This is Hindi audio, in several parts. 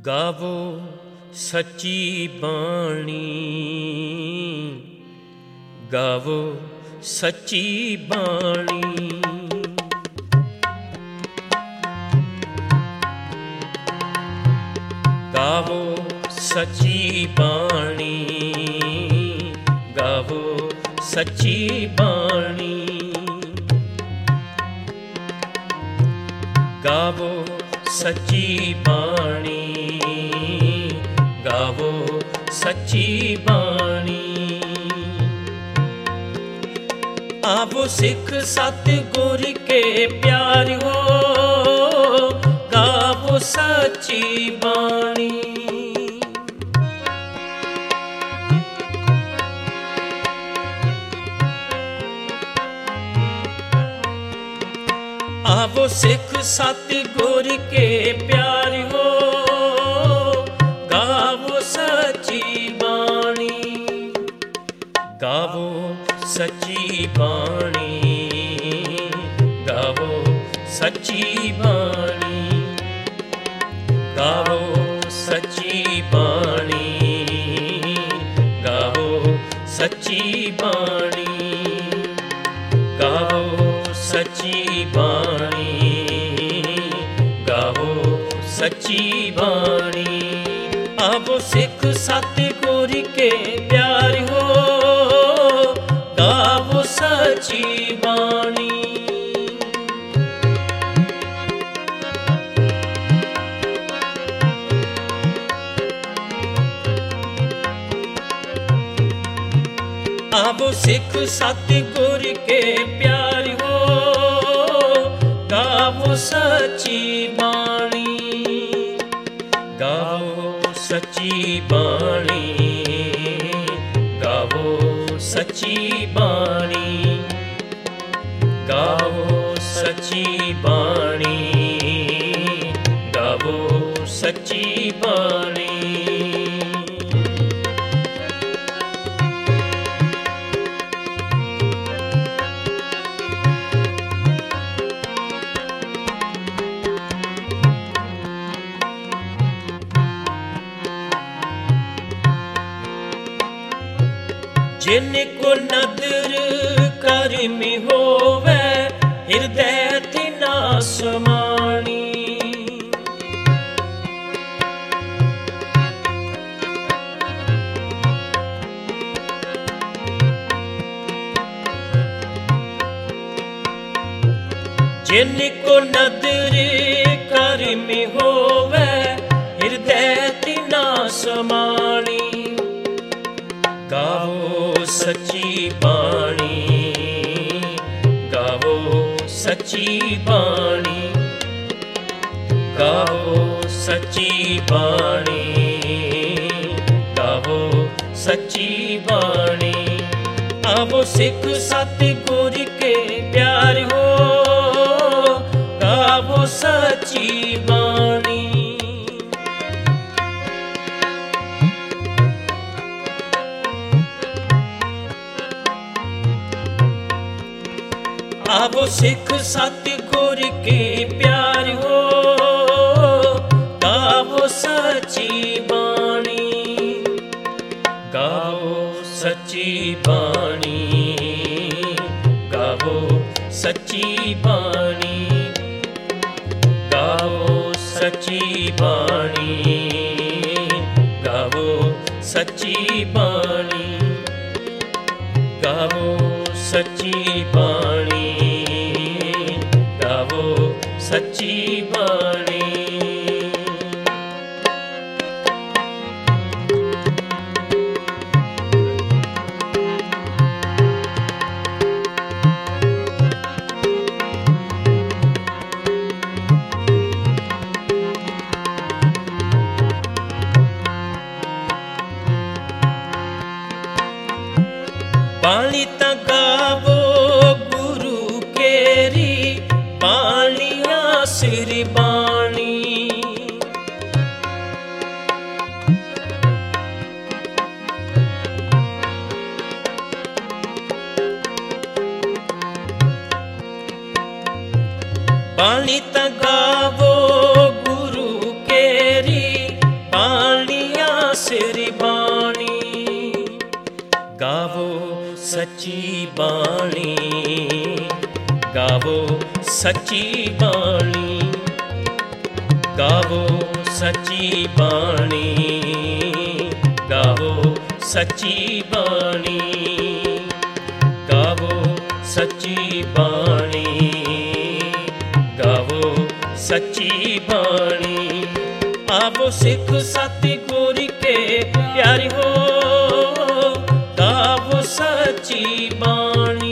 गावो सच्ची बाणी, गावो सच्ची बाणी। गावो सच्ची बाणी, गावो सच्ची बाणी। गावो सच्ची बाणी, गावो सच्ची बाणी। आवो सिख सतगुर के प्यार हो, गावो सच्ची बाणी। आवो सिख सतगुर के प्यार हो, गावो सच्ची बाणी। गावो सच्ची बाणी, गावो सच्ची बाणी। गावो सच्ची बाणी, गावो सच्ची बाणी। गावो सच्ची बाणी, गावो सच्ची बाणी। आवो सिख सतगुर के प्यार हो, गावो सच्ची बाणी। आवो सिख सतगुर के प्यार हो, गावो सच्ची बाणी। गावो सच्ची बाणी, गावो सच्ची बाणी। गावो सच्ची बाणी, गावो सच्ची बाणी। जिनको नदर कर्म होवे, हृदय तिना समाणी। जिनको नदर कर्म होवे, हृदय तिना समाणी। गावो सच्ची बाणी, गावो सच्ची बाणी। गावो सच्ची बाणी, गावो सच्ची बाणी। आवो सिख सतगुर के प्यार हो, गावो सच्ची बाणी। आवो सिख सतगुर के प्यार हो, गावो सच्ची बाणी। गावो सच्ची बाणी, गावो सच्ची बाणी। गावो सच्ची बाणी, गावो सच्ची बाणी। गावो सच्ची बाणी, गावो सच्ची बाणी। बाणी ता गावो गुरु केरी, बाणिया सिर बाणी। बाणी ता गावो गुरु केरी, सच्ची बाणी, गावो सच्ची बाणी, गावो सच्ची बाणी, गावो सच्ची बाणी, गावो सच्ची बाणी, गावो सच्ची बाणी। आवो सिख सतगुर के प्यारे हो, गावो सच्ची बाणी।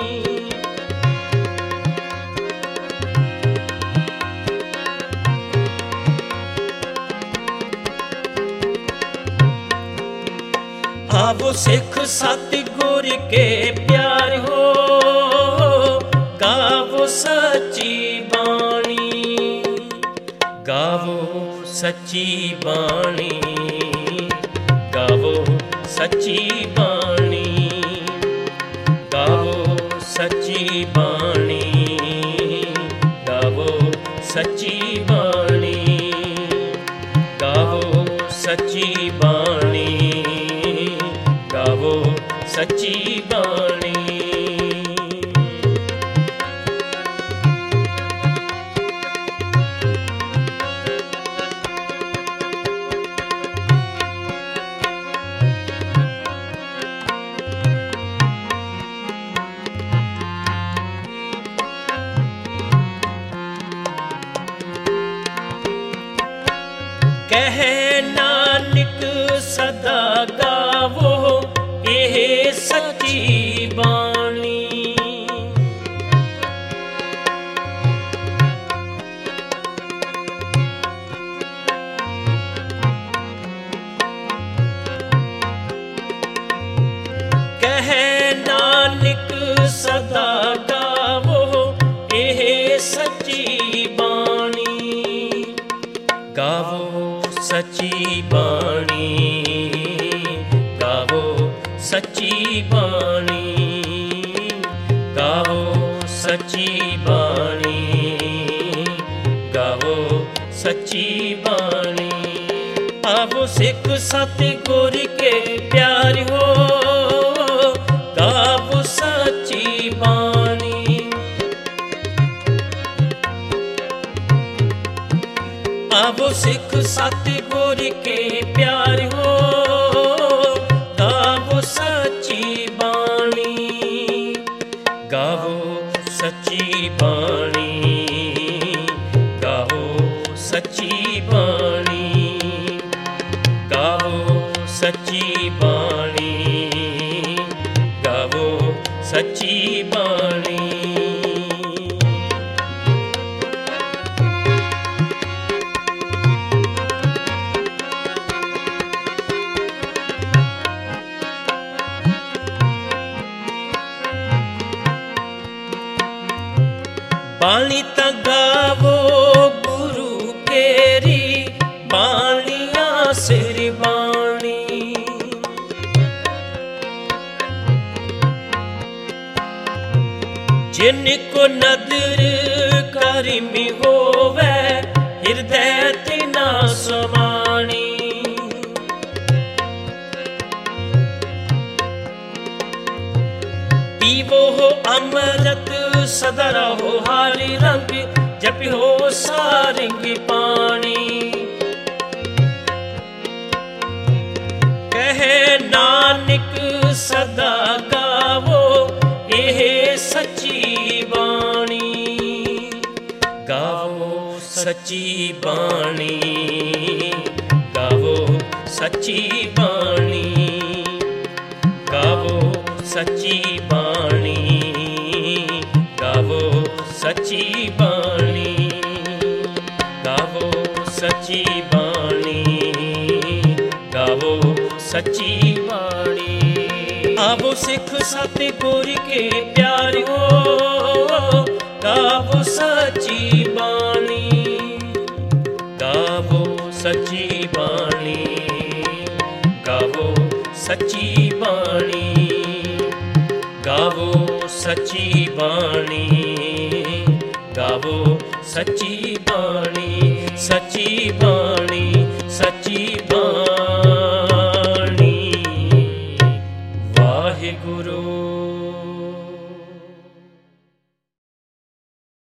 आवो सिख सतगुर के प्यारे हो, गावो सच्ची बाणी, गावो सच्ची बाणी, गावो सच्ची बाणी, गावो सच्ची बाणी, गावो सच्ची बाणी, गावो सच्ची बाणी, गावो सच्ची बाणी। कहे नानक सदा गावो एह सच्ची बाणी। कहे नानक सदा गावो एह सच्ची बाणी, गावो सच्ची बाणी, गावो सच्ची बाणी, गावो सच्ची बाणी, गावो सच्ची बाणी। आवो सिख सतगुर के प्यारे हो, गावो सच्ची बाणी। आवो सिख सतगुर के प्यारे हो, गावो सच्ची बाणी, गावो सच्ची बाणी, गावो सच्ची बाणी, गावो सच्ची बाणी, गावो सच्ची बाणी। बाणी ता गावो गुरु केरी, बाणिया सिर बाणी। जिनको नदर करीमी होवे, हृदय तिना समाणी। पीवो हो अमृत सदा रहो हारी रंग, जपियो सारंग पानी। कहे नानक सदा गावो एह सच्ची बाणी, गावो सच्ची बाणी, गावो सच्ची बाणी, गावो सच्ची बाणी, गावो सच्ची बाणी, गावो सच्ची बाणी, गावो सच्ची बाणी। आवो सिख सतगुर के प्यारे हो, गावो सच्ची बाणी, गावो सच्ची बाणी, गावो सच्ची बाणी, गावो सच्ची बाणी, गावो सच्ची बाणी, सच्ची बाणी, सच्ची बाणी। वाहिगुरु।